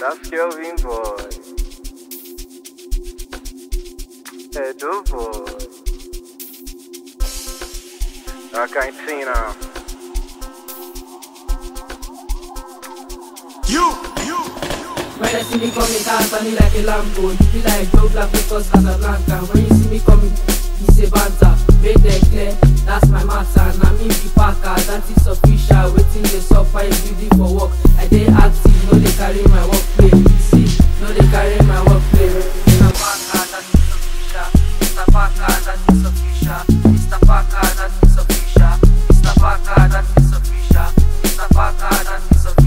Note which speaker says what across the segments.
Speaker 1: That's Kelvin boy. Edo boy. I can't see now.
Speaker 2: When I see me coming, dance on me like a Lambo. You be like Joe Black because Casablanca. When you see me coming, it's a banter. Make them clear, that's my matter. Now me be Parker, that is official. Waiting the suffer is ready for work. I dey active, no they carry my work play. See, no they carry my work play. Mr. Parker, that is official. Mr. Parker, that is official. Mr. Parker, that is official. Mr. Parker, that is official. Mr. Parker, that is official.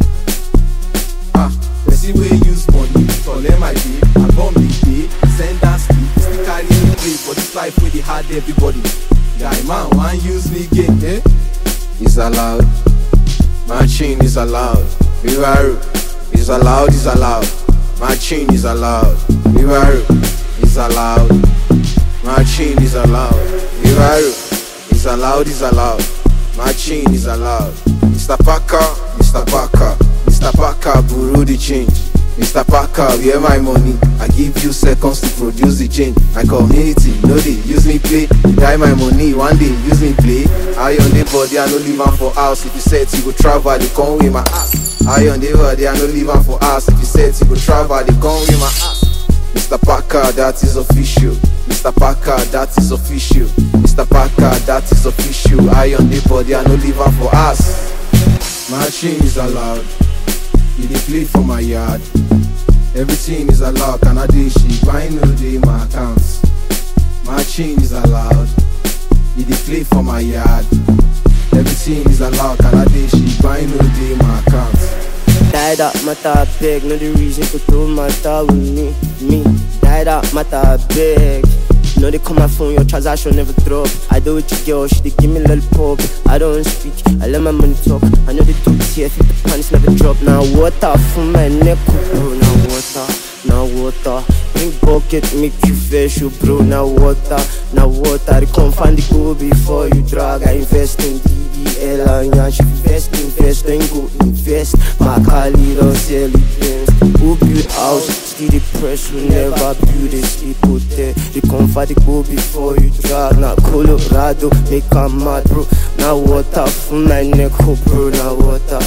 Speaker 3: Person wey use money collect my day, I born big day, send that sleep, still carry me play for this life wey dey hard everybody. Guy man wan use me game, eh? It's allowed, matching is allowed, Vivaru is allowed, matching is allowed, Vivaru is allowed, matching is allowed, Vivaru is allowed, matching is allowed. Mr. Parker, Mr. Parker, borrow the change. Mr. Parker, where my money? I give you seconds to produce the change. My community, no they use me play. Die my money, one day use me play. I on the body, I no leave am for house. If you said you go travel, they come with my ass. I on the body, I no leave am for house. If you said you go travel, they come with my ass. Mr. Parker, that is official. Mr. Parker, that is official. Mr. Parker, that is official. I on the body, I no leave am for house. Machine is allowed. You dey play for my yard. Everything is allowed. Can I do shit? Why no dey my accounts? Machine is allowed. You dey play for my yard. Everything is allowed. Can I do shit? Why no dey my accounts?
Speaker 4: Die that matter beg, no the reason to throw matter with me. Die that matter beg. You know they call my phone, your transaction never drop. I do with your girl, she they give me lollipop. I don't speak, I let my money talk. I know they do TF, if the pants never drop. Now water for my neck, bro. Now water. Bring bucket, make you fresh, bro. Now water. They come find the gold before you drag. I invest in DDL and Yan. She invest, then go invest. My Kali don't sell it. Who build house, still the press, we never build a sleep hotel. They come find the gold before you drag. Now Colorado, make a mad, bro. Now water for my neck, bro. Now water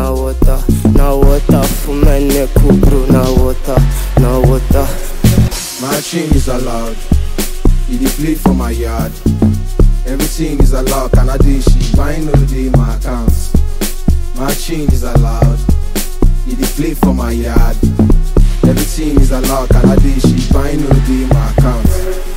Speaker 4: for my neck, bro. Now water.
Speaker 3: Machine is allowed. You dey play for my yard. Everything is allowed. Can I do shit? Why no dey my accounts? Machine is allowed. You dey play for my yard. Everything is allowed. Can I do shit? Why no dey my accounts?